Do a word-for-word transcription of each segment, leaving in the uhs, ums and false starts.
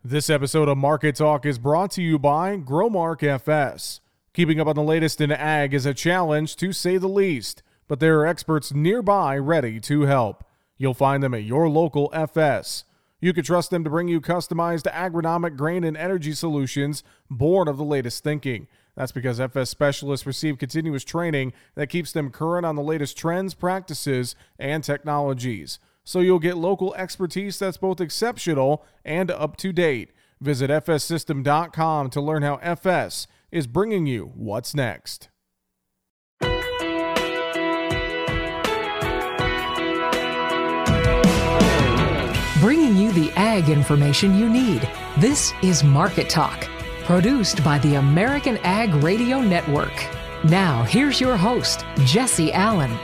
This episode of Market Talk is brought to you by Growmark F S. Keeping up on the latest in ag is a challenge, to say the least, but there are experts nearby ready to help. You'll find them at your local F S. You can trust them to bring you customized agronomic grain and energy solutions born of the latest thinking. That's because F S specialists receive continuous training that keeps them current on the latest trends, practices, and technologies. So you'll get local expertise that's both exceptional and up to date. Visit F S system dot com to learn how F S is bringing you what's next. Bringing you the ag information you need. This is Market Talk, produced by the American Ag Radio Network. Now, here's your host, Jesse Allen.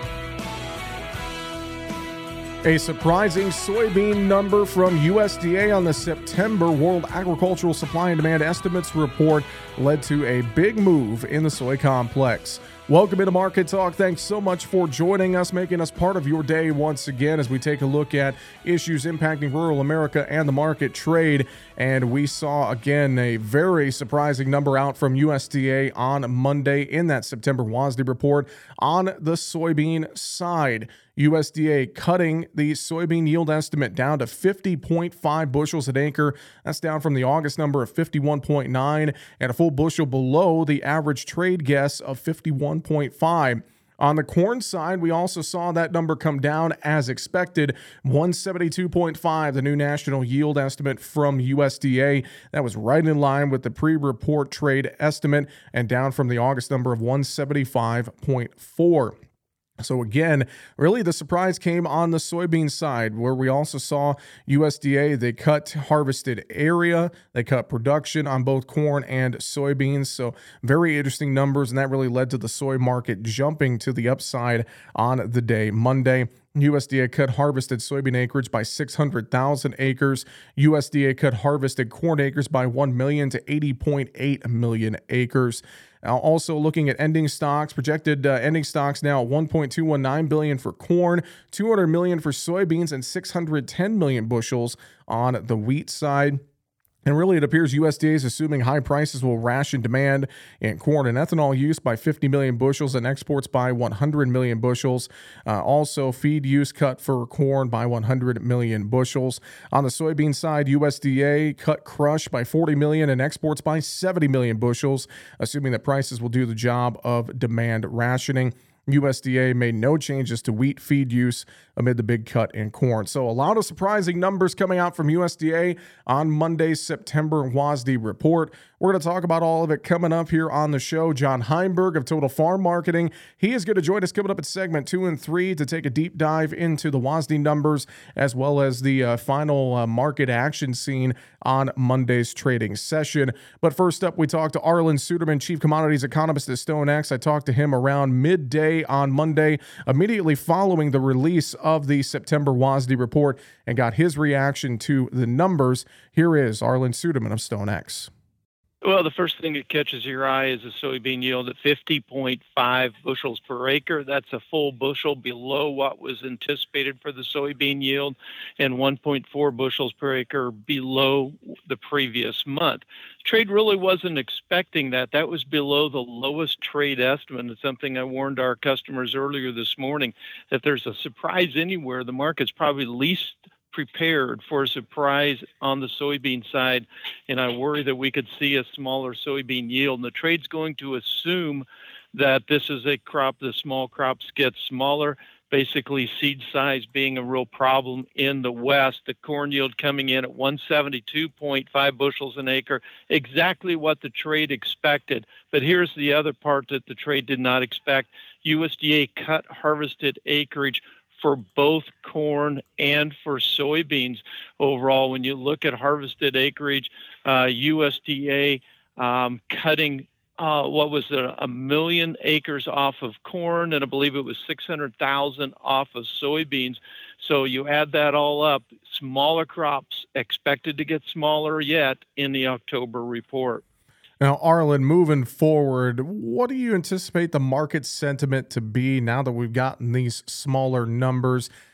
A surprising soybean number from U S D A on the September World Agricultural Supply and Demand Estimates report led to a big move in the soy complex. Welcome into Market Talk. Thanks so much for joining us, making us part of your day once again as we take a look at issues impacting rural America and the market trade. And we saw, again, a very surprising number out from U S D A on Monday in that September W A S D report. On the soybean side, U S D A cutting the soybean yield estimate down to fifty point five bushels an acre. That's down from the August number of fifty-one point nine and a full bushel below the average trade guess of fifty-one point five. On the corn side, we also saw that number come down as expected, one seventy-two point five, the new national yield estimate from U S D A. That was right in line with the pre-report trade estimate and down from the August number of one seventy-five point four. So again, really the surprise came on the soybean side, where we also saw U S D A, they cut harvested area, they cut production on both corn and soybeans. So very interesting numbers, and that really led to the soy market jumping to the upside on the day Monday. U S D A cut harvested soybean acreage by six hundred thousand acres. U S D A cut harvested corn acres by one million to eighty point eight million acres. Now, also looking at ending stocks, projected uh, ending stocks now at one point two one nine billion for corn, two hundred million for soybeans, and six hundred ten million bushels on the wheat side. And really, it appears U S D A is assuming high prices will ration demand in corn and ethanol use by fifty million bushels and exports by one hundred million bushels. Uh, also, feed use cut for corn by one hundred million bushels. On the soybean side, U S D A cut crush by forty million and exports by seventy million bushels, assuming that prices will do the job of demand rationing. U S D A made no changes to wheat feed use amid the big cut in corn. So a lot of surprising numbers coming out from U S D A on Monday's September W A S D report. We're going to talk about all of it coming up here on the show. John Heinberg of Total Farm Marketing, he is going to join us coming up at segment two and three to take a deep dive into the W A S D numbers as well as the uh, final uh, market action scene on Monday's trading session. But first up, we talked to Arlan Suderman, Chief Commodities Economist at StoneX. I talked to him around midday on Monday, immediately following the release of the September W A S D report, and got his reaction to the numbers. Here is Arlan Suderman of StoneX. Well, the first thing that catches your eye is the soybean yield at fifty point five bushels per acre. That's a full bushel below what was anticipated for the soybean yield, and one point four bushels per acre below the previous month. Trade really wasn't expecting that. That was below the lowest trade estimate. It's something I warned our customers earlier this morning, that there's a surprise anywhere, the market's probably least prepared for a surprise on the soybean side, and I worry that we could see a smaller soybean yield. And the trade's going to assume that this is a crop, the small crops get smaller, basically seed size being a real problem in the West. The corn yield coming in at one seventy-two point five bushels an acre, exactly what the trade expected. But here's the other part that the trade did not expect. U S D A cut harvested acreage for both corn and for soybeans overall. When you look at harvested acreage, uh, U S D A um, cutting uh, what was it, a million acres off of corn, and I believe it was six hundred thousand off of soybeans. So you add that all up, smaller crops expected to get smaller yet in the October report. Now, Arlan, moving forward, what do you anticipate the market sentiment to be now that we've gotten these smaller numbers?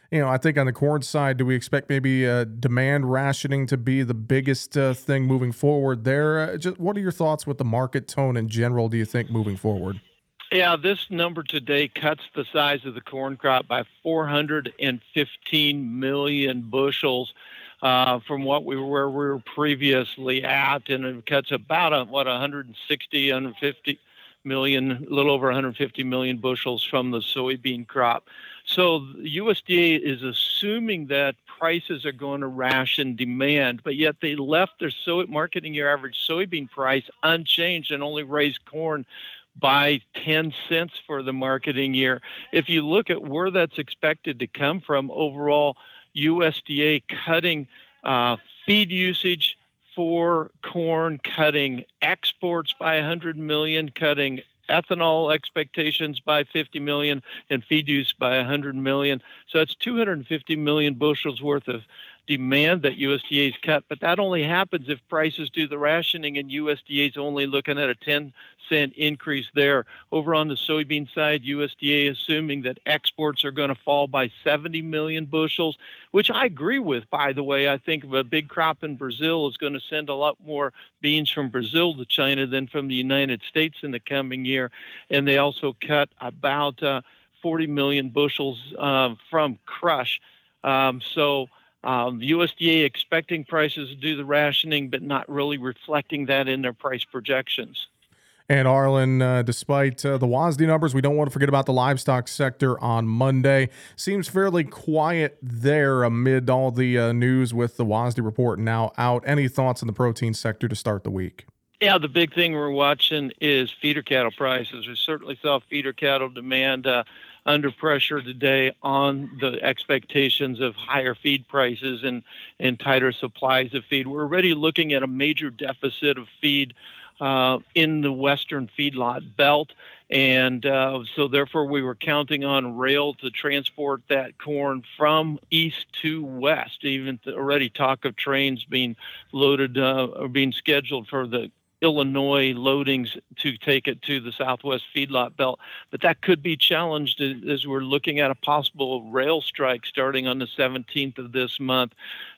You know, I think on the corn side, do we expect maybe uh, demand rationing to be the biggest uh, thing moving forward there? Uh, just what are your thoughts with the market tone in general, do you think, moving forward? Yeah, this number today cuts the size of the corn crop by four hundred fifteen million bushels uh, from what we were where we were previously at, and it cuts about a, what one hundred sixty, one hundred fifty million, a little over one hundred fifty million bushels from the soybean crop. So the U S D A is assuming that prices are going to ration demand, but yet they left their soy marketing year average soybean price unchanged and only raised corn by ten cents for the marketing year. If you look at where that's expected to come from, overall, U S D A cutting uh, feed usage for corn, cutting exports by one hundred million, cutting ethanol expectations by fifty million, and feed use by one hundred million. So it's two hundred fifty million bushels worth of demand that U S D A's cut, but that only happens if prices do the rationing, and U S D A's only looking at a ten cent increase there. Over on the soybean side, U S D A assuming that exports are going to fall by seventy million bushels, which I agree with, by the way. I think a big crop in Brazil is going to send a lot more beans from Brazil to China than from the United States in the coming year. And they also cut about uh, forty million bushels uh, from crush. Um, so Um, the U S D A expecting prices to do the rationing, but not really reflecting that in their price projections. And Arlen, uh, despite uh, the W A S D numbers, we don't want to forget about the livestock sector on Monday. Seems fairly quiet there amid all the uh, news with the W A S D report now out. Any thoughts on the protein sector to start the week? Yeah, the big thing we're watching is feeder cattle prices. We certainly saw feeder cattle demand uh, under pressure today on the expectations of higher feed prices and, and tighter supplies of feed. We're already looking at a major deficit of feed uh, in the Western feedlot belt. And uh, so therefore we were counting on rail to transport that corn from east to west, even already talk of trains being loaded uh, or being scheduled for the Illinois loadings to take it to the Southwest feedlot belt. But that could be challenged as we're looking at a possible rail strike starting on the seventeenth of this month.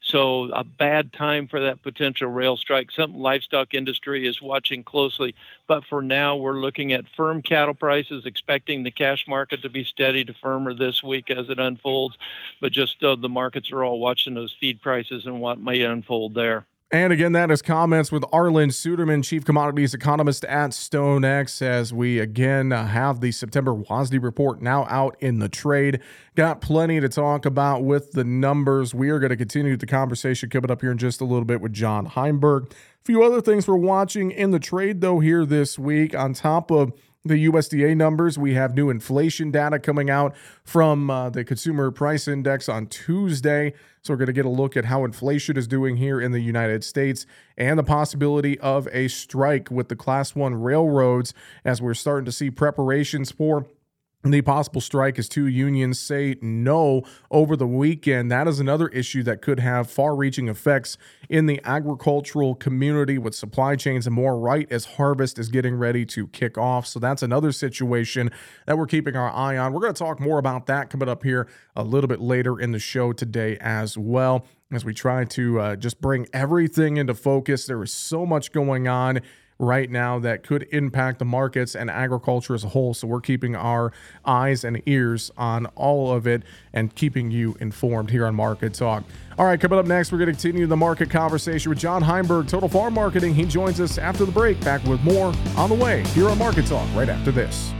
So a bad time for that potential rail strike. Something livestock industry is watching closely. But for now, we're looking at firm cattle prices, expecting the cash market to be steady to firmer this week as it unfolds. But just uh, the markets are all watching those feed prices and what may unfold there. And again, that is comments with Arlen Suderman, Chief Commodities Economist at StoneX, as we again uh, have the September W A S D report now out in the trade. Got plenty to talk about with the numbers. We are going to continue the conversation coming up here in just a little bit with John Heimberg. A few other things we're watching in the trade, though, here this week. On top of the U S D A numbers, we have new inflation data coming out from uh, the Consumer Price Index on Tuesday. So we're going to get a look at how inflation is doing here in the United States and the possibility of a strike with the Class one railroads as we're starting to see preparations for the possible strike as two unions say no over the weekend. That is another issue that could have far-reaching effects in the agricultural community with supply chains and more right as harvest is getting ready to kick off. So that's another situation that we're keeping our eye on. We're going to talk more about that coming up here a little bit later in the show today as well, as we try to uh, just bring everything into focus. There is so much going on right now that could impact the markets and agriculture as a whole. So we're keeping our eyes and ears on all of it and keeping you informed here on Market Talk. All right, coming up next, we're going to continue the market conversation with John Heimberg, Total Farm Marketing. He joins us after the break. Back with more on the way here on Market Talk right after this.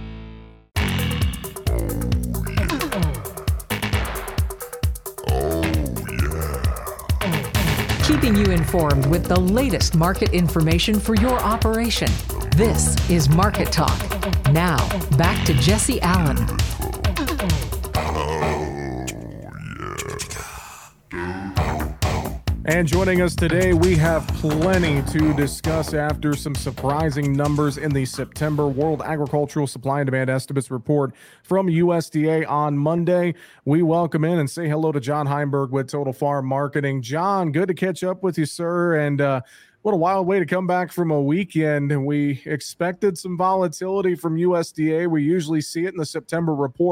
Keeping you informed with the latest market information for your operation. This is Market Talk. Now, back to Jesse Allen. And joining us today, we have plenty to discuss after some surprising numbers in the September World Agricultural Supply and Demand Estimates report from U S D A on Monday. We welcome in and say hello to John Heimberg with Total Farm Marketing. John, good to catch up with you, sir. And uh, what a wild way to come back from a weekend. We expected some volatility from U S D A. We usually see it in the September report.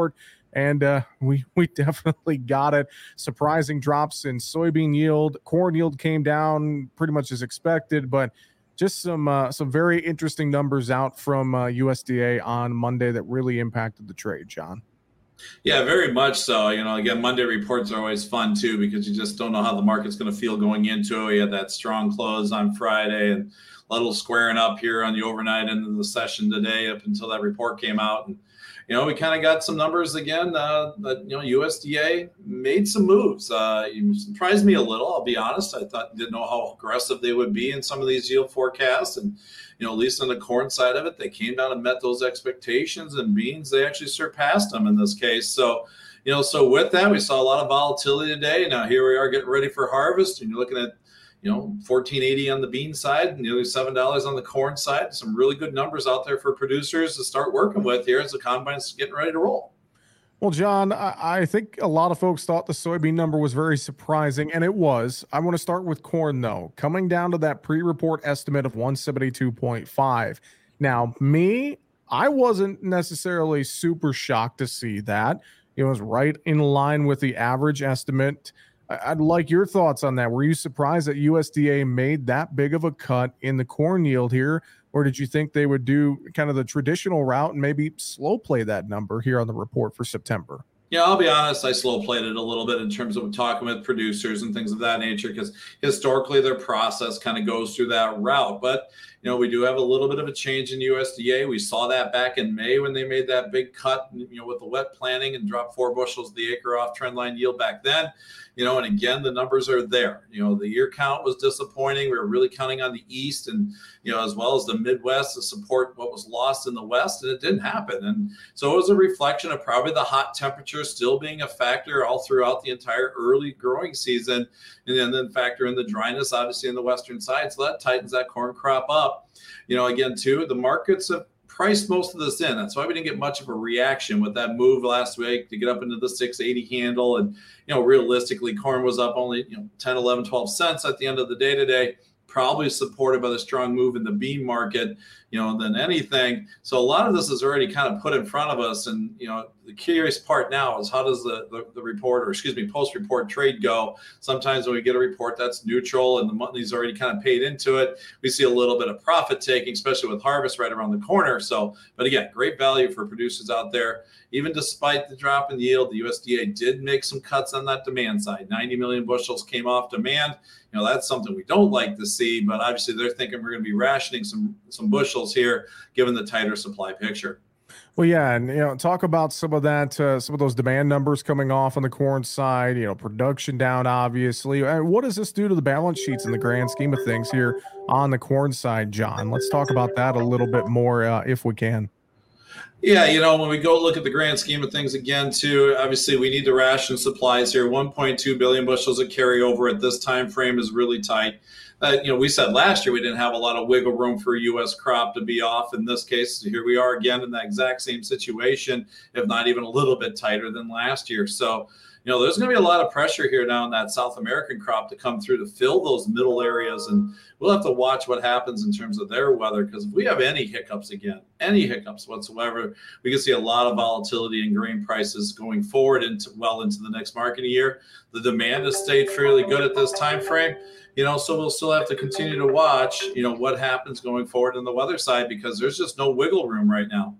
And uh, we we definitely got it. Surprising drops in soybean yield. Corn yield came down pretty much as expected, but just some uh, some very interesting numbers out from uh, U S D A on Monday that really impacted the trade, John. Yeah, very much so. You know, again, Monday reports are always fun too because you just don't know how the market's going to feel going into it. We had that strong close on Friday and a little squaring up here on the overnight end of the session today up until that report came out. And, you know, we kind of got some numbers again uh, that, you know, U S D A made some moves. Uh, you surprised me a little, I'll be honest. I thought, didn't know how aggressive they would be in some of these yield forecasts. And, you know, at least on the corn side of it, they came down and met those expectations, and beans, they actually surpassed them in this case. So, you know, so with that, we saw a lot of volatility today. Now here we are getting ready for harvest, and you're looking at, you know, fourteen eighty on the bean side, nearly seven dollars on the corn side. Some really good numbers out there for producers to start working with here as the combine's getting ready to roll. Well, John, I, I think a lot of folks thought the soybean number was very surprising, and it was. I want to start with corn, though. Coming down to that pre-report estimate of one seventy-two point five. Now, me, I wasn't necessarily super shocked to see that. It was right in line with the average estimate. I, I'd like your thoughts on that. Were you surprised that U S D A made that big of a cut in the corn yield here? Or did you think they would do kind of the traditional route and maybe slow play that number here on the report for September? Yeah, I'll be honest, I slow played it a little bit in terms of talking with producers and things of that nature, because historically their process kind of goes through that route. But, you know, we do have a little bit of a change in U S D A. We saw that back in May when they made that big cut, you know, with the wet planting and dropped four bushels the acre off trendline yield back then. You know, and again, the numbers are there. You know, the year count was disappointing. We were really counting on the East and, you know, as well as the Midwest to support what was lost in the West, and it didn't happen. And so it was a reflection of probably the hot temperature still being a factor all throughout the entire early growing season. And then, then factor in the dryness, obviously, in the western side. So that tightens that corn crop up. You know, again, too, the markets have priced most of this in. That's why we didn't get much of a reaction with that move last week to get up into the six eighty handle. And, you know, realistically, corn was up only, you know, ten, eleven, twelve cents at the end of the day today, probably supported by the strong move in the bean market, you know, than anything. So a lot of this is already kind of put in front of us. And, you know, the curious part now is how does the, the, the report, or excuse me, post-report trade go? Sometimes when we get a report that's neutral and the money's already kind of paid into it, we see a little bit of profit taking, especially with harvest right around the corner. So, but again, great value for producers out there. Even despite the drop in yield, the U S D A did make some cuts on that demand side. ninety million bushels came off demand. You know, that's something we don't like to see, but obviously they're thinking we're going to be rationing some some bushels here, given the tighter supply picture. Well, yeah, and, you know, talk about some of that, uh, some of those demand numbers coming off on the corn side, you know, production down, obviously. And what does this do to the balance sheets in the grand scheme of things here on the corn side, John? Let's talk about that a little bit more, uh, if we can. Yeah, you know, when we go look at the grand scheme of things again, too, obviously we need to ration supplies here. one point two billion bushels of carryover at this time frame is really tight. Uh, you know, we said last year we didn't have a lot of wiggle room for a U S crop to be off. In this case, here we are again in that exact same situation, if not even a little bit tighter than last year. So, you know, there's going to be a lot of pressure here now in that South American crop to come through to fill those middle areas. And we'll have to watch what happens in terms of their weather, because if we have any hiccups again, any hiccups whatsoever, we can see a lot of volatility in grain prices going forward into well into the next marketing year. The demand has stayed fairly good at this time frame. You know, so we'll still have to continue to watch, you know, what happens going forward on the weather side, because there's just no wiggle room right now.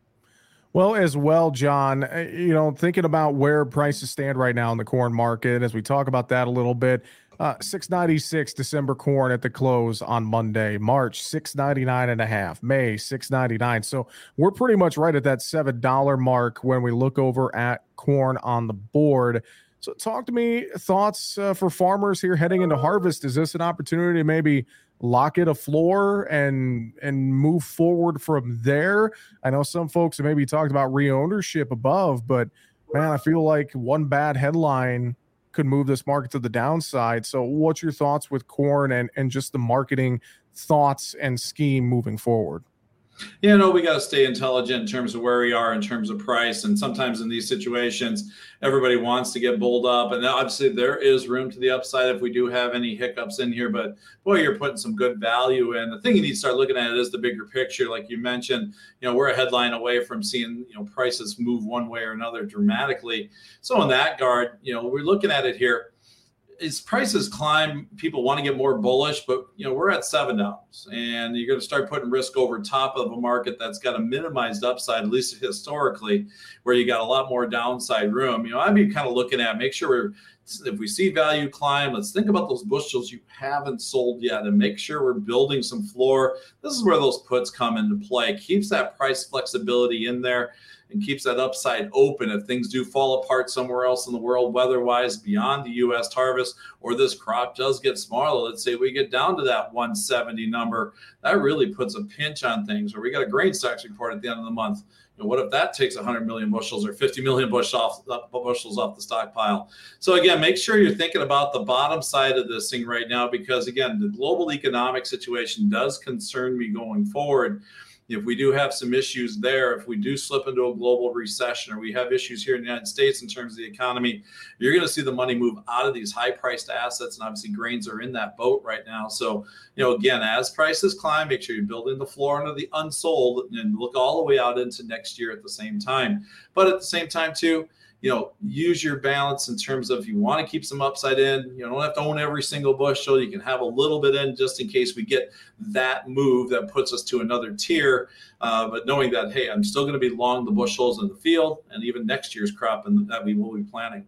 Well, as well, John, you know, thinking about where prices stand right now in the corn market, as we talk about that a little bit, uh, six ninety-six December corn at the close on Monday, March six ninety-nine and a half, May six ninety-nine. So we're pretty much right at that seven dollar mark when we look over at corn on the board. So talk to me, thoughts uh, for farmers here heading into harvest. Is this an opportunity to maybe lock it a floor and and move forward from there? I know some folks have maybe talked about re-ownership above, but man, I feel like one bad headline could move this market to the downside. So what's your thoughts with corn and, and just the marketing thoughts and scheme moving forward? You know, we got to stay intelligent in terms of where we are in terms of price. And sometimes in these situations, everybody wants to get bulled up. And obviously there is room to the upside if we do have any hiccups in here. But boy, you're putting some good value in. The thing you need to start looking at is the bigger picture. Like you mentioned, you know, we're a headline away from seeing, you know, prices move one way or another dramatically. So in that regard, you know, we're looking at it here. As prices climb, people want to get more bullish, but you know we're at seven dollars, and you're going to start putting risk over top of a market that's got a minimized upside, at least historically, where you got a lot more downside room. You know, I'd be kind of looking at make sure we're, if we see value climb, let's think about those bushels you haven't sold yet, and make sure we're building some floor. This is where those puts come into play. Keeps that price flexibility in there, and keeps that upside open if things do fall apart somewhere else in the world, weather-wise, beyond the U S harvest, or this crop does get smaller. Let's say we get down to that one seventy number. That really puts a pinch on things, or we got a grain stocks report at the end of the month. You know, what if that takes one hundred million bushels or fifty million bushels off, bushels off the stockpile? So again, make sure you're thinking about the bottom side of this thing right now, because again, the global economic situation does concern me going forward. If we do have some issues there, if we do slip into a global recession, or we have issues here in the United States in terms of the economy, you're going to see the money move out of these high-priced assets, and obviously grains are in that boat right now. So, you know, again, as prices climb, make sure you're building the floor under the unsold and look all the way out into next year at the same time. But at the same time, too, you know, use your balance in terms of if you want to keep some upside in, you don't have to own every single bushel. You can have a little bit in just in case we get that move that puts us to another tier. Uh, but knowing that, hey, I'm still going to be long the bushels in the field and even next year's crop, and that we will be planning.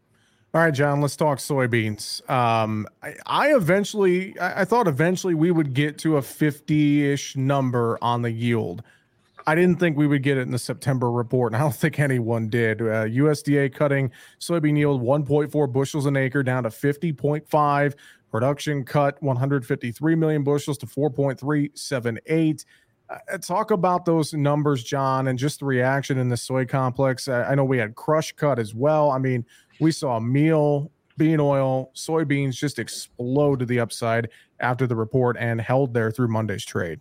All right, John, let's talk soybeans. Um, I, I eventually, I, I thought eventually we would get to a fifty-ish number on the yield. I didn't think we would get it in the September report, and I don't think anyone did. Uh, U S D A cutting soybean yield one point four bushels an acre down to fifty point five. Production cut one hundred fifty-three million bushels to four point three seven eight. Uh, talk about those numbers, John, and just the reaction in the soy complex. I, I know we had crush cut as well. I mean, we saw meal, bean oil, soybeans just explode to the upside after the report and held there through Monday's trade.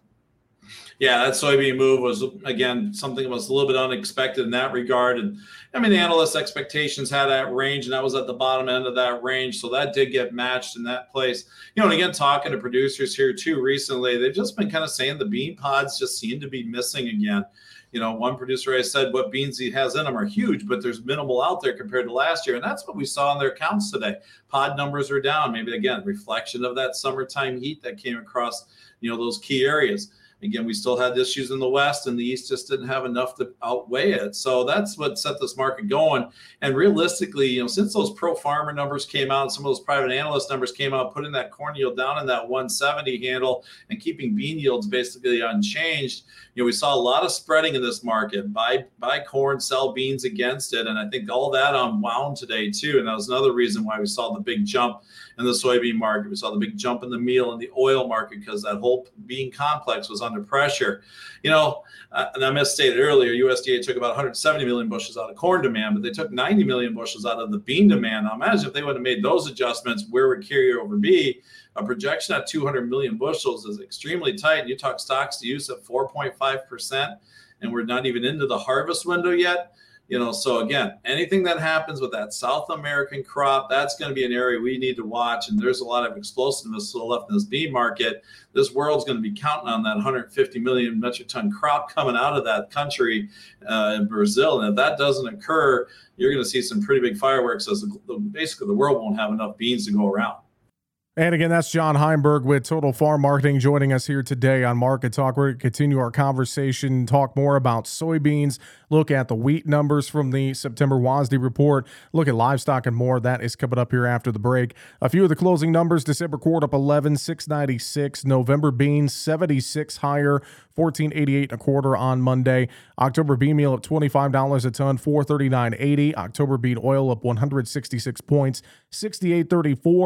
Yeah, that soybean move was, again, something that was a little bit unexpected in that regard. And I mean, the analysts' expectations had that range, and that was at the bottom end of that range. So that did get matched in that place. You know, and again, talking to producers here too recently, they've just been kind of saying the bean pods just seem to be missing again. You know, one producer I said what beans he has in them are huge, but there's minimal out there compared to last year. And that's what we saw in their counts today. Pod numbers are down. Maybe, again, reflection of that summertime heat that came across, you know, those key areas. Again, we still had issues in the West, and the East just didn't have enough to outweigh it. So that's what set this market going. And realistically, you know, since those pro farmer numbers came out, some of those private analyst numbers came out, putting that corn yield down in that one seventy handle and keeping bean yields basically unchanged, you know, we saw a lot of spreading in this market. Buy, buy corn, sell beans against it. And I think all that unwound today too. And that was another reason why we saw the big jump in the soybean market. We saw the big jump in the meal and the oil market because that whole bean complex was under pressure. You know, uh, and I misstated earlier, U S D A took about one hundred seventy million bushels out of corn demand, but they took ninety million bushels out of the bean demand. Now imagine if they would have made those adjustments, where would carryover be? A projection at two hundred million bushels is extremely tight. And you talk stocks to use at four point five percent, and we're not even into the harvest window yet. You know, so again, anything that happens with that South American crop, that's going to be an area we need to watch. And there's a lot of explosiveness still left in this bean market. This world's going to be counting on that one hundred fifty million metric ton crop coming out of that country uh, in Brazil. And if that doesn't occur, you're going to see some pretty big fireworks as the, basically the world won't have enough beans to go around. And again, that's John Heimberg with Total Farm Marketing joining us here today on Market Talk. We're going to continue our conversation, talk more about soybeans, look at the wheat numbers from the September W A S D report, look at livestock and more. That is coming up here after the break. A few of the closing numbers: December quart up eleven, six ninety-six. November beans seventy-six higher, fourteen eighty-eight and a quarter on Monday. October bean meal up twenty-five dollars a ton, four thirty-nine eighty. October bean oil up one hundred sixty-six points, sixty-eight thirty-four.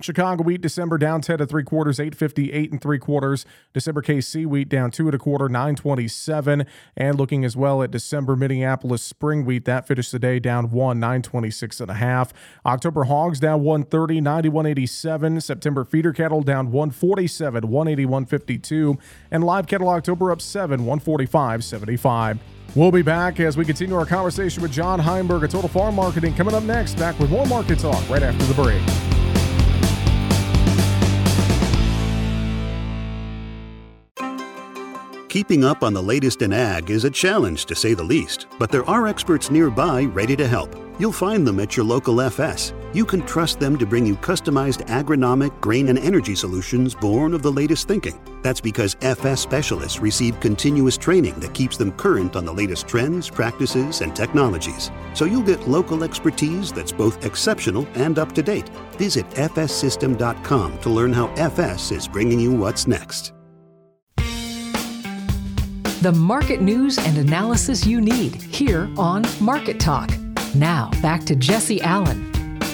Chicago wheat December down ten and three quarters, eight fifty-eight and three quarters. December K C wheat down two and a quarter, nine twenty-seven. And looking as well at December Minneapolis spring wheat, that finished the day down one, nine twenty-six and a half. October hogs down one thirty, ninety-one eighty-seven. September feeder cattle down one forty-seven, one eighty-one fifty-two. And live cattle October up seven, one forty-five seventy-five. We'll be back as we continue our conversation with John Heinberg at Total Farm Marketing. Coming up next, back with more market talk right after the break. Keeping up on the latest in ag is a challenge, to say the least, but there are experts nearby ready to help. You'll find them at your local F S. You can trust them to bring you customized agronomic, grain, and energy solutions born of the latest thinking. That's because F S specialists receive continuous training that keeps them current on the latest trends, practices, and technologies. So you'll get local expertise that's both exceptional and up to date. Visit f s system dot com to learn how F S is bringing you what's next. The market news and analysis you need here on Market Talk. Now, back to Jesse Allen.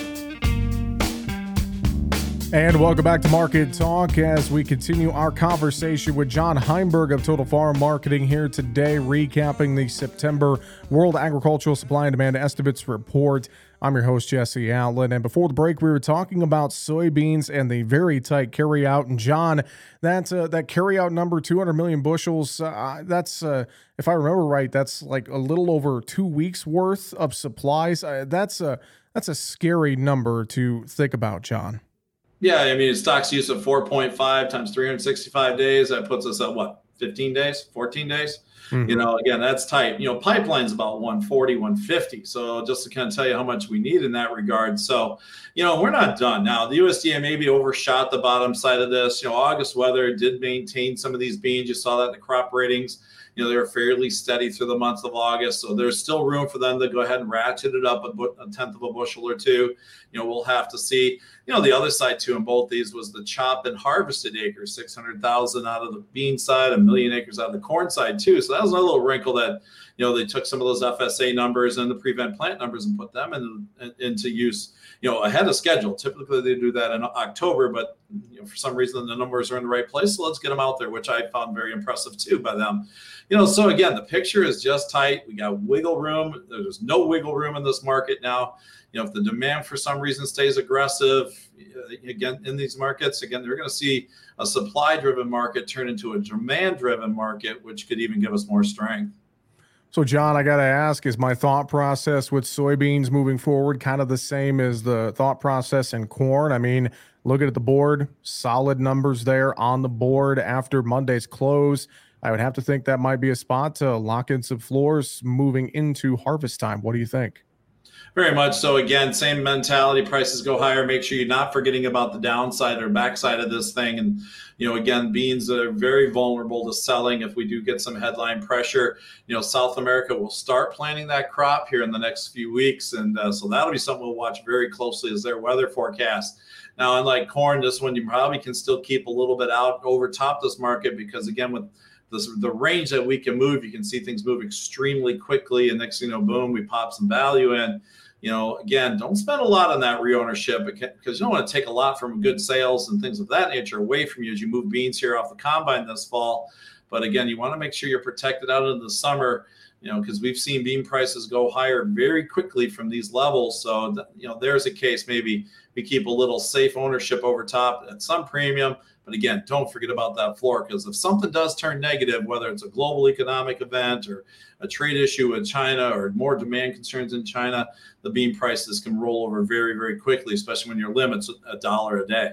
And welcome back to Market Talk as we continue our conversation with John Heinberg of Total Farm Marketing here today, recapping the September World Agricultural Supply and Demand Estimates Report. I'm your host, Jesse Allen. And before the break, we were talking about soybeans and the very tight carryout. And John, that uh, that carryout number, two hundred million bushels, uh, that's, uh, if I remember right, that's like a little over two weeks worth of supplies. Uh, that's a that's a scary number to think about, John. Yeah, I mean, stocks use of four point five times three hundred sixty-five days. That puts us at what, fifteen days, fourteen days? Mm-hmm. You know, again, that's tight. You know, pipeline's about one forty, one fifty. So just to kind of tell you how much we need in that regard. So, you know, we're not done. Now, the U S D A maybe overshot the bottom side of this. You know, August weather did maintain some of these beans. You saw that in the crop ratings. You know, they were fairly steady through the month of August. So there's still room for them to go ahead and ratchet it up a, bu- a tenth of a bushel or two. You know, we'll have to see. You know, the other side, too, in both these was the chop and harvested acres, six hundred thousand out of the bean side, a million acres out of the corn side, too. So that was another little wrinkle that, you know, they took some of those F S A numbers and the prevent plant numbers and put them in, in, into use, you know, ahead of schedule. Typically, they do that in October, but, you know, for some reason, the numbers are in the right place. So let's get them out there, which I found very impressive, too, by them. You know, so again, the picture is just tight. We got wiggle room. There's no wiggle room in this market now. You know, if the demand for some reason stays aggressive, again, in these markets, again, they're going to see a supply-driven market turn into a demand-driven market, which could even give us more strength. So, John, I got to ask, is my thought process with soybeans moving forward kind of the same as the thought process in corn? I mean, looking at the board, solid numbers there on the board after Monday's close. I would have to think that might be a spot to lock in some floors moving into harvest time. What do you think? Very much so. Again, same mentality. Prices go higher. Make sure you're not forgetting about the downside or backside of this thing. And, you know, again, beans are very vulnerable to selling if we do get some headline pressure. You know, South America will start planting that crop here in the next few weeks. And uh, so that'll be something we'll watch very closely as their weather forecast. Now, unlike corn, this one you probably can still keep a little bit out over top this market because, again, with This, the range that we can move, you can see things move extremely quickly. And next thing you know, boom, we pop some value in. You know, again, don't spend a lot on that reownership because you don't want to take a lot from good sales and things of that nature away from you as you move beans here off the combine this fall. But again, you want to make sure you're protected out into the summer, you know, because we've seen bean prices go higher very quickly from these levels. So, you know, there's a case maybe we keep a little safe ownership over top at some premium. But again, don't forget about that floor because if something does turn negative, whether it's a global economic event or a trade issue with China or more demand concerns in China, the bean prices can roll over very, very quickly, especially when your limit's a dollar a day.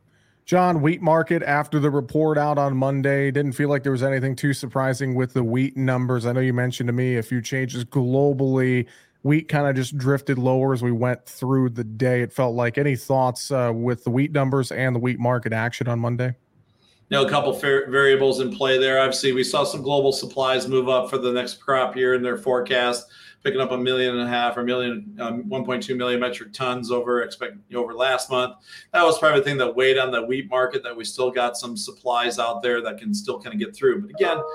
John, wheat market after the report out on Monday, didn't feel like there was anything too surprising with the wheat numbers. I know you mentioned to me a few changes globally. Wheat kind of just drifted lower as we went through the day. It felt like. Any thoughts uh, with the wheat numbers and the wheat market action on Monday? You know, a couple of variables in play there. Obviously, we saw some global supplies move up for the next crop year in their forecast, picking up a million and a half or million, um, one point two million metric tons over expect over last month. That was probably the thing that weighed on the wheat market, that we still got some supplies out there that can still kind of get through. But again,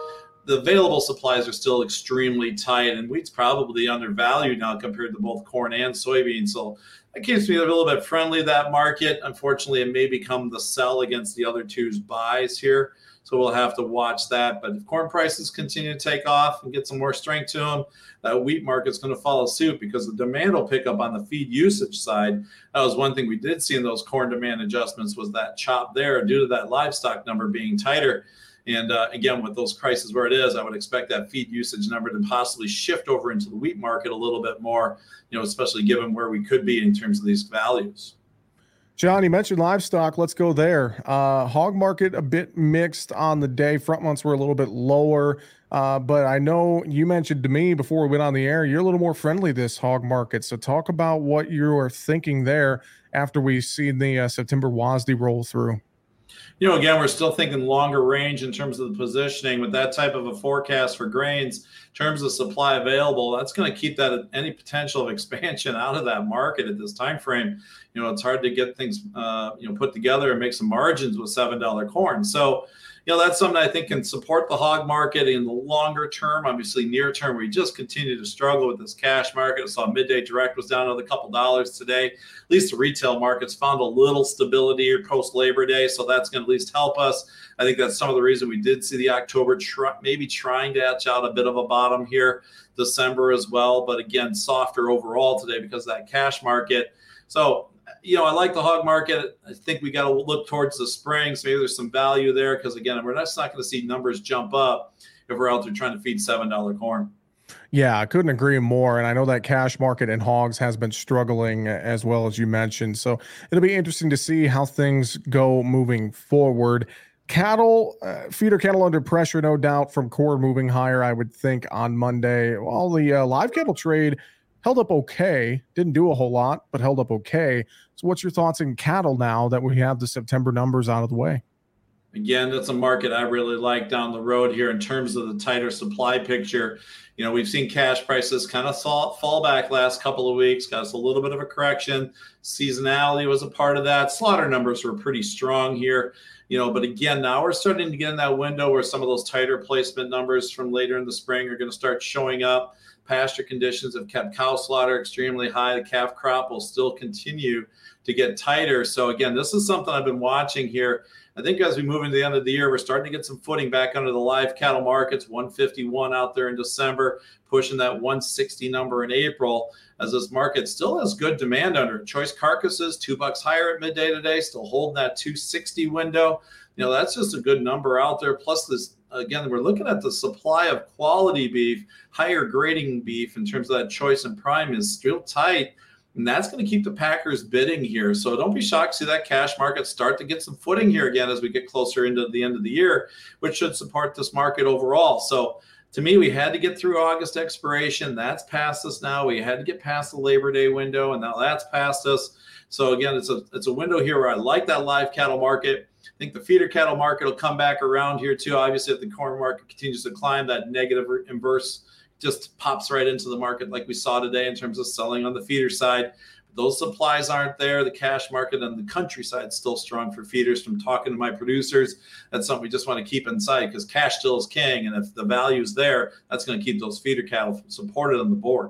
the available supplies are still extremely tight, and wheat's probably undervalued now compared to both corn and soybeans. So that keeps me a little bit friendly, that market. Unfortunately, it may become the sell against the other two's buys here. So we'll have to watch that. But if corn prices continue to take off and get some more strength to them, that wheat market's going to follow suit because the demand will pick up on the feed usage side. That was one thing we did see in those corn demand adjustments was that chop there due to that livestock number being tighter. And uh, again, with those prices where it is, I would expect that feed usage number to possibly shift over into the wheat market a little bit more, you know, especially given where we could be in terms of these values. John, you mentioned livestock. Let's go there. Uh, hog market a bit mixed on the day. Front months were a little bit lower, uh, but I know you mentioned to me before we went on the air, you're a little more friendly this hog market. So talk about what you are thinking there after we see the uh, September W A S D roll through. You know, again, we're still thinking longer range in terms of the positioning with that type of a forecast for grains. In terms of supply available, that's going to keep that any potential of expansion out of that market at this time frame. You know, it's hard to get things, uh, you know, put together and make some margins with seven dollar corn. So, you know, that's something I think can support the hog market in the longer term. Obviously, near term, we just continue to struggle with this cash market. I saw midday direct was down another couple dollars today. At least the retail market's found a little stability or post Labor Day, so that's going to at least help us. I think that's some of the reason we did see the October tr- maybe trying to etch out a bit of a bottom here, December as well. But again, softer overall today because of that cash market. So, you know, I like the hog market. I think we got to look towards the spring. So maybe there's some value there because, again, we're just not going to see numbers jump up if we're out there trying to feed seven dollar corn. Yeah, I couldn't agree more. And I know that cash market in hogs has been struggling as well, as you mentioned. So it'll be interesting to see how things go moving forward. Cattle, uh, feeder cattle under pressure, no doubt, from core moving higher, I would think, on Monday. While the uh, live cattle trade held up okay, didn't do a whole lot, but held up okay. So what's your thoughts in cattle now that we have the September numbers out of the way? Again, that's a market I really like down the road here in terms of the tighter supply picture. You know, we've seen cash prices kind of fall back last couple of weeks, got us a little bit of a correction. Seasonality was a part of that. Slaughter numbers were pretty strong here. You know, but again, now we're starting to get in that window where some of those tighter placement numbers from later in the spring are going to start showing up. Pasture conditions have kept cow slaughter extremely high. The calf crop will still continue to get tighter. So again, this is something I've been watching here. I think as we move into the end of the year, we're starting to get some footing back under the live cattle markets, one fifty-one out there in December, pushing that one sixty number in April, as this market still has good demand under it. Choice carcasses, two bucks higher at midday today, still holding that two sixty window. You know, that's just a good number out there. Plus this, again, we're looking at the supply of quality beef, higher grading beef in terms of that choice and prime is still tight. And that's going to keep the packers bidding here. So don't be shocked to see that cash market start to get some footing here again as we get closer into the end of the year, which should support this market overall. So to me, we had to get through August expiration. That's past us now. We had to get past the Labor Day window, and now that's past us. So again, it's a it's a window here where I like that live cattle market. I think the feeder cattle market will come back around here too. Obviously, if the corn market continues to climb, that negative inverse just pops right into the market like we saw today in terms of selling on the feeder side. But those supplies aren't there. The cash market on the countryside is still strong for feeders. From talking to my producers, that's something we just want to keep inside because cash still is king. And if the value is there, that's going to keep those feeder cattle supported on the board.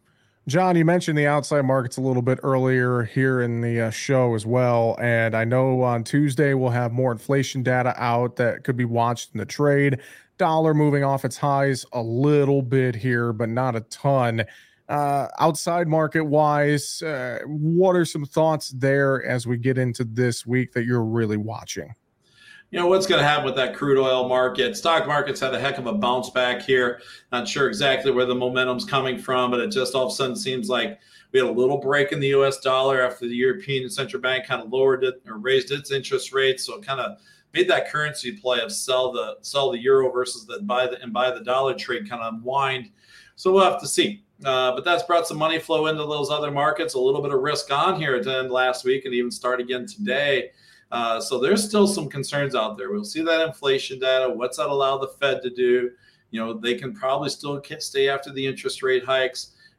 John, you mentioned the outside markets a little bit earlier here in the uh, show as well. And I know on Tuesday we'll have more inflation data out that could be watched in the trade. Dollar moving off its highs a little bit here, but not a ton. Uh, outside market wise, uh, what are some thoughts there as we get into this week that you're really watching? You know, what's going to happen with that crude oil market? Stock market's had a heck of a bounce back here. Not sure exactly where the momentum's coming from, but it just all of a sudden seems like we had a little break in the U S dollar after the European Central Bank kind of lowered it or raised its interest rates. So it kind of made that currency play of sell the sell the euro versus the buy the and buy the dollar trade kind of unwind. So we'll have to see. Uh, but that's brought some money flow into those other markets. A little bit of risk on here at the end last week and even start again today. Uh, so there's still some concerns out there. We'll see that inflation data. What's that allow the Fed to do? You know, they can probably still stay after the interest rate hikes.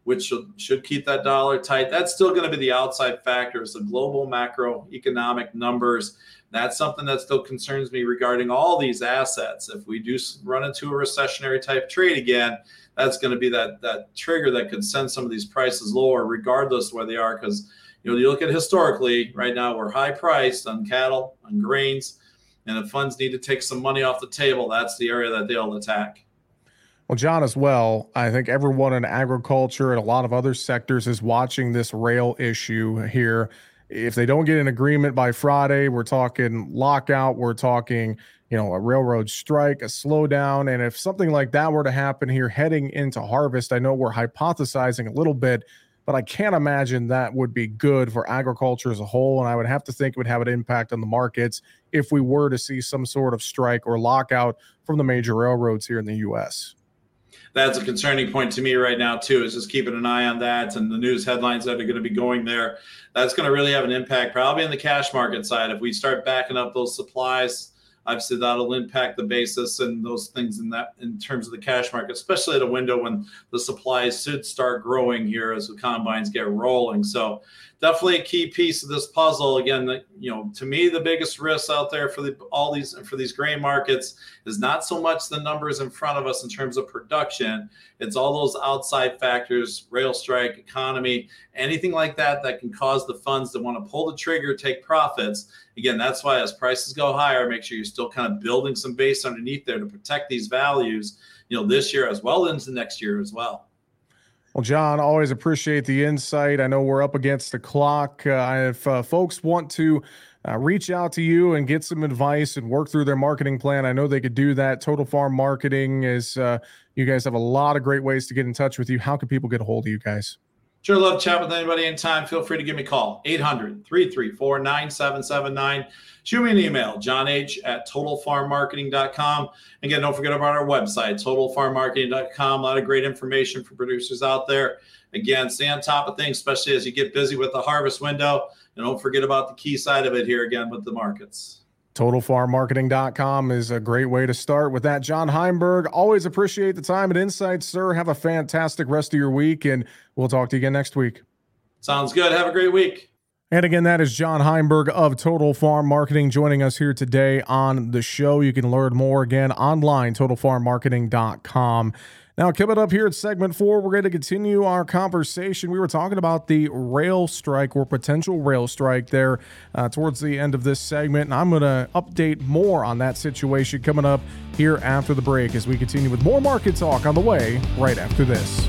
which should, should keep that dollar tight. That's still going to be the outside factors, the global macroeconomic numbers. That's something that still concerns me regarding all these assets. If we do run into a recessionary type trade again, that's going to be that that trigger that could send some of these prices lower, regardless of where they are. Because you know, you look at historically, right now we're high priced on cattle, on grains, and if funds need to take some money off the table, that's the area that they'll attack. Well, John, as well, I think everyone in agriculture and a lot of other sectors is watching this rail issue here. If they don't get an agreement by Friday, we're talking lockout, we're talking, you know, a railroad strike, a slowdown. And if something like that were to happen here heading into harvest, I know we're hypothesizing a little bit, but I can't imagine that would be good for agriculture as a whole. And I would have to think it would have an impact on the markets if we were to see some sort of strike or lockout from the major railroads here in the U S. That's a concerning point to me right now, too, is just keeping an eye on that and the news headlines that are going to be going there. That's going to really have an impact probably in the cash market side. If we start backing up those supplies, obviously that'll impact the basis and those things in that in terms of the cash market, especially at a window when the supplies should start growing here as the combines get rolling. So definitely a key piece of this puzzle. Again, the, you know, to me, the biggest risk out there for the, all these for these grain markets is not so much the numbers in front of us in terms of production. It's all those outside factors, rail strike, economy, anything like that that can cause the funds to want to pull the trigger, take profits. Again, that's why as prices go higher, make sure you're still kind of building some base underneath there to protect these values, you know, this year as well into next year as well. Well, John, always appreciate the insight. I know we're up against the clock. Uh, if uh, folks want to uh, reach out to you and get some advice and work through their marketing plan, I know they could do that. Total Farm Marketing is, uh, you guys have a lot of great ways to get in touch with you. How can people get a hold of you guys? Sure, love chat with anybody anytime. Feel free to give me a call, eight hundred, three three four, nine seven seven nine. Shoot me an email, john h at total farm marketing dot com. Again, don't forget about our website, total farm marketing dot com. A lot of great information for producers out there. Again, stay on top of things, especially as you get busy with the harvest window. And don't forget about the key side of it here again with the markets. total farm marketing dot com is a great way to start with that. John Heimberg, always appreciate the time and insights, sir. Have a fantastic rest of your week, and we'll talk to you again next week. Sounds good. Have a great week. And again, that is John Heimberg of Total Farm Marketing joining us here today on the show. You can learn more again online, total farm marketing dot com. Now, coming up here at segment four, we're going to continue our conversation. We were talking about the rail strike or potential rail strike there uh, towards the end of this segment, and I'm going to update more on that situation coming up here after the break as we continue with more market talk on the way right after this.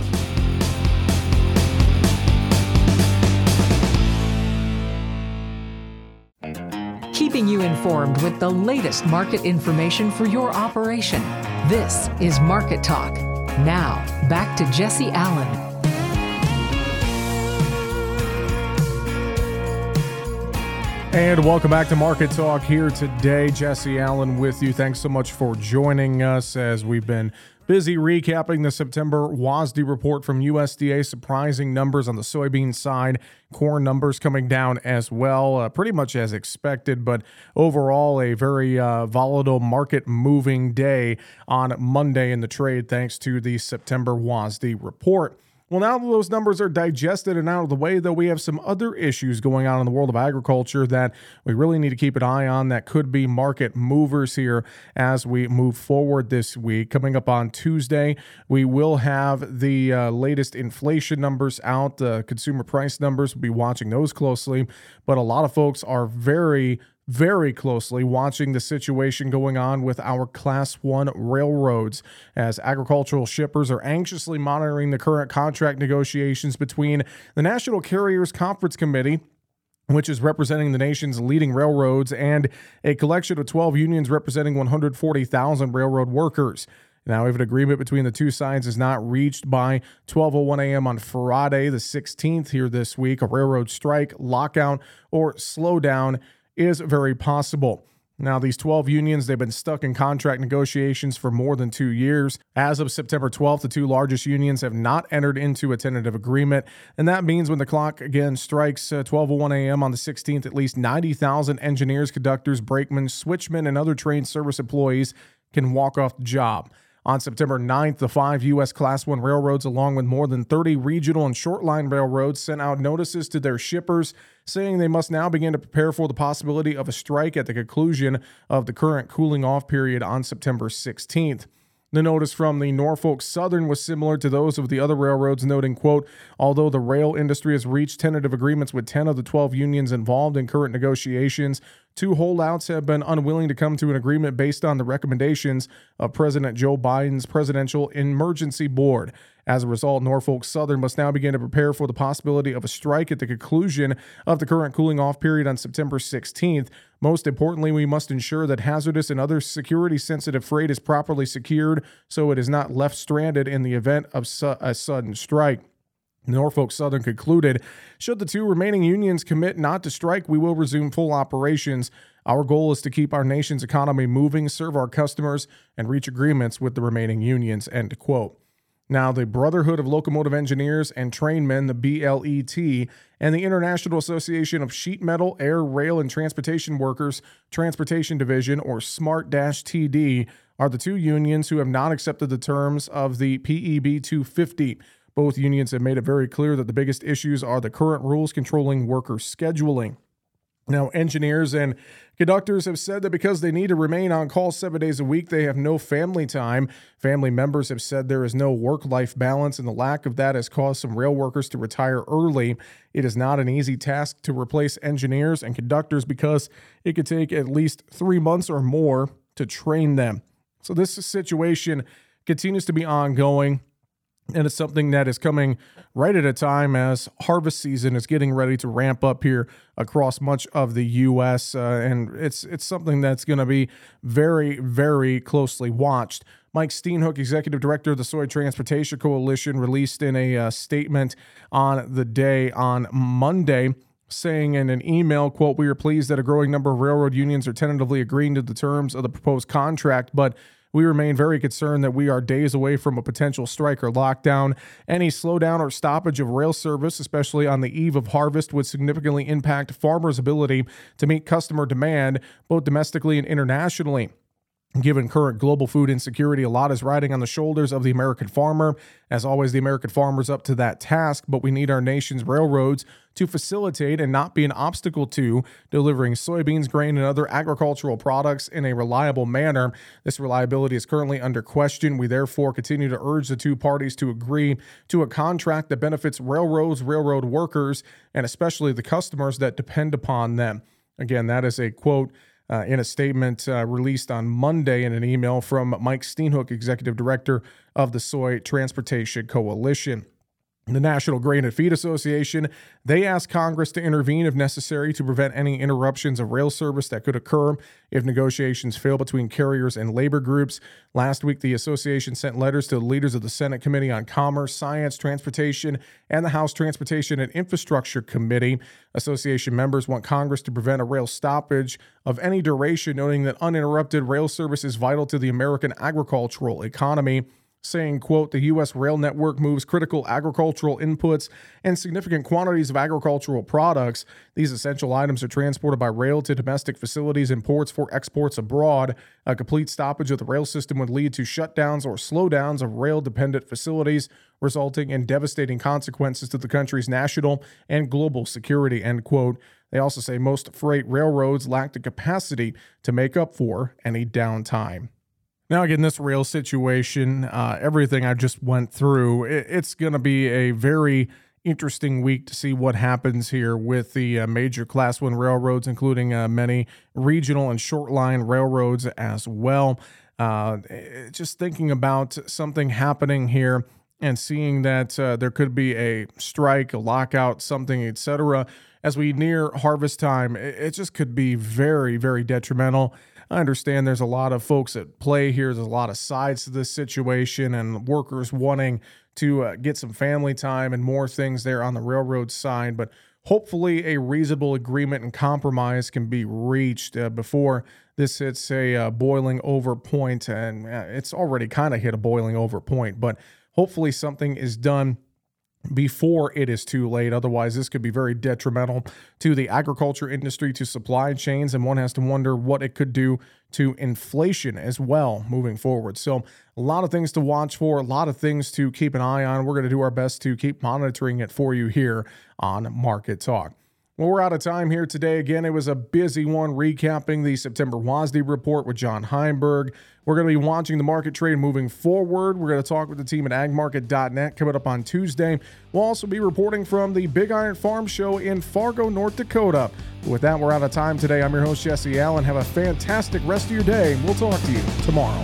Keeping you informed with the latest market information for your operation. This is Market Talk. Now, back to Jesse Allen. And welcome back to Market Talk here today. Jesse Allen with you. Thanks so much for joining us as we've been busy recapping the September W A S D report from U S D A. Surprising numbers on the soybean side. Corn numbers coming down as well, uh, pretty much as expected. But overall, a very uh, volatile market moving day on Monday in the trade thanks to the September W A S D report. Well, now that those numbers are digested and out of the way, though, we have some other issues going on in the world of agriculture that we really need to keep an eye on that could be market movers here as we move forward this week. Coming up on Tuesday, we will have the uh, latest inflation numbers out, the consumer price numbers. We'll be watching those closely, but a lot of folks are very very closely watching the situation going on with our Class one railroads as agricultural shippers are anxiously monitoring the current contract negotiations between the National Carriers Conference Committee, which is representing the nation's leading railroads, and a collection of twelve unions representing one hundred forty thousand railroad workers. Now, if an agreement between the two sides is not reached by twelve oh one a.m. on Friday, the sixteenth here this week, a railroad strike, lockout, or slowdown is very possible. Now, these twelve unions, they've been stuck in contract negotiations for more than two years. As of September twelfth, the two largest unions have not entered into a tentative agreement, and that means when the clock again strikes uh, twelve oh one a.m. on the sixteenth, at least ninety thousand engineers, conductors, brakemen, switchmen, and other train service employees can walk off the job. On September ninth, the five U S Class one railroads, along with more than thirty regional and short-line railroads, sent out notices to their shippers saying they must now begin to prepare for the possibility of a strike at the conclusion of the current cooling-off period on September sixteenth. The notice from the Norfolk Southern was similar to those of the other railroads, noting, quote, although the rail industry has reached tentative agreements with ten of the twelve unions involved in current negotiations, two holdouts have been unwilling to come to an agreement based on the recommendations of President Joe Biden's Presidential Emergency Board. As a result, Norfolk Southern must now begin to prepare for the possibility of a strike at the conclusion of the current cooling-off period on September sixteenth. Most importantly, we must ensure that hazardous and other security-sensitive freight is properly secured so it is not left stranded in the event of su- a sudden strike. Norfolk Southern concluded, should the two remaining unions commit not to strike, we will resume full operations. Our goal is to keep our nation's economy moving, serve our customers, and reach agreements with the remaining unions, end quote. Now, the Brotherhood of Locomotive Engineers and Trainmen, the B L E T, and the International Association of Sheet Metal, Air, Rail, and Transportation Workers Transportation Division, or SMART-T D, are the two unions who have not accepted the terms of the P E B two fifty. Both unions have made it very clear that the biggest issues are the current rules controlling worker scheduling. Now, engineers and conductors have said that because they need to remain on call seven days a week, they have no family time. Family members have said there is no work-life balance, and the lack of that has caused some rail workers to retire early. It is not an easy task to replace engineers and conductors because it could take at least three months or more to train them. So this situation continues to be ongoing. And it's something that is coming right at a time as harvest season is getting ready to ramp up here across much of the U S Uh, and it's it's something that's going to be very, very closely watched. Mike Steenhoek, Executive Director of the Soy Transportation Coalition, released in a uh, statement on the day on Monday, saying in an email, quote, we are pleased that a growing number of railroad unions are tentatively agreeing to the terms of the proposed contract, but we remain very concerned that we are days away from a potential strike or lockdown. Any slowdown or stoppage of rail service, especially on the eve of harvest, would significantly impact farmers' ability to meet customer demand, both domestically and internationally. Given current global food insecurity, a lot is riding on the shoulders of the American farmer. As always, the American farmer is up to that task, but we need our nation's railroads to facilitate and not be an obstacle to delivering soybeans, grain, and other agricultural products in a reliable manner. This reliability is currently under question. We therefore continue to urge the two parties to agree to a contract that benefits railroads, railroad workers, and especially the customers that depend upon them. Again, that is a quote Uh, in a statement uh, released on Monday in an email from Mike Steenhoek, Executive Director of the Soy Transportation Coalition. The National Grain and Feed Association, they asked Congress to intervene if necessary to prevent any interruptions of rail service that could occur if negotiations fail between carriers and labor groups. Last week, the association sent letters to the leaders of the Senate Committee on Commerce, Science, Transportation, and the House Transportation and Infrastructure Committee. Association members want Congress to prevent a rail stoppage of any duration, noting that uninterrupted rail service is vital to the American agricultural economy, saying, quote, the U S rail network moves critical agricultural inputs and significant quantities of agricultural products. These essential items are transported by rail to domestic facilities and ports for exports abroad. A complete stoppage of the rail system would lead to shutdowns or slowdowns of rail-dependent facilities, resulting in devastating consequences to the country's national and global security, end quote. They also say most freight railroads lack the capacity to make up for any downtime. Now, again, this rail situation, uh, everything I just went through, it, it's going to be a very interesting week to see what happens here with the uh, major Class one railroads, including uh, many regional and short line railroads as well. Uh, just thinking about something happening here and seeing that uh, there could be a strike, a lockout, something, et cetera, as we near harvest time, it, it just could be very, very detrimental. I understand there's a lot of folks at play here. There's a lot of sides to this situation and workers wanting to uh, get some family time and more things there on the railroad side. But hopefully a reasonable agreement and compromise can be reached uh, before this hits a uh, boiling over point. And uh, it's already kind of hit a boiling over point. But hopefully something is done before it is too late. Otherwise, this could be very detrimental to the agriculture industry, to supply chains, and one has to wonder what it could do to inflation as well moving forward. So a lot of things to watch for, a lot of things to keep an eye on. We're going to do our best to keep monitoring it for you here on Market Talk. Well, we're out of time here today. Again, it was a busy one recapping the September W A S D report with John Heinberg. We're going to be watching the market trade moving forward. We're going to talk with the team at ag market dot net coming up on Tuesday. We'll also be reporting from the Big Iron Farm Show in Fargo, North Dakota. With that, we're out of time today. I'm your host, Jesse Allen. Have a fantastic rest of your day. We'll talk to you tomorrow.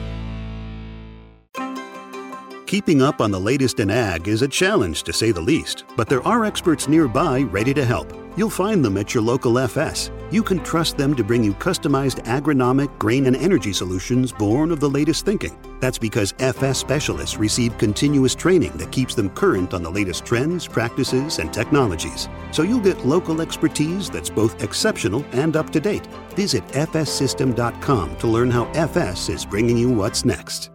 Keeping up on the latest in ag is a challenge, to say the least, but there are experts nearby ready to help. You'll find them at your local F S. You can trust them to bring you customized agronomic, grain, and energy solutions born of the latest thinking. That's because F S specialists receive continuous training that keeps them current on the latest trends, practices, and technologies. So you'll get local expertise that's both exceptional and up to date. Visit F S system dot com to learn how F S is bringing you what's next.